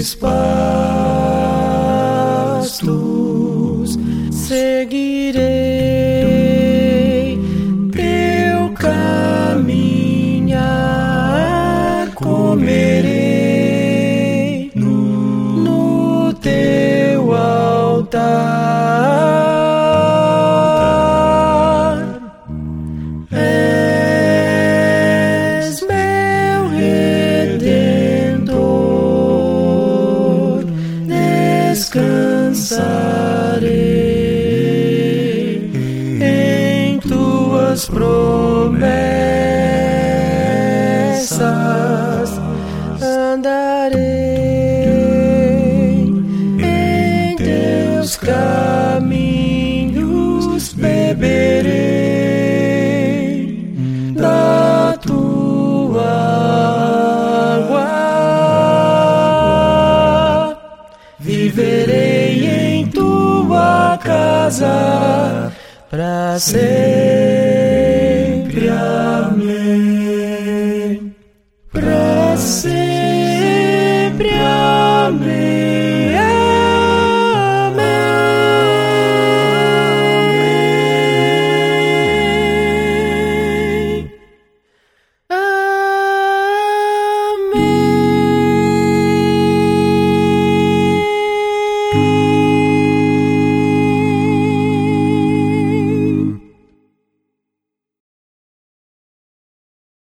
pastos, seguirei teu caminhar, comerei no teu altar. És meu Redentor, descansarei em tuas promessas, andarei em teus caminhos, beberei da tua água, viverei em tua casa para sempre. Amém. Para sempre. Amém.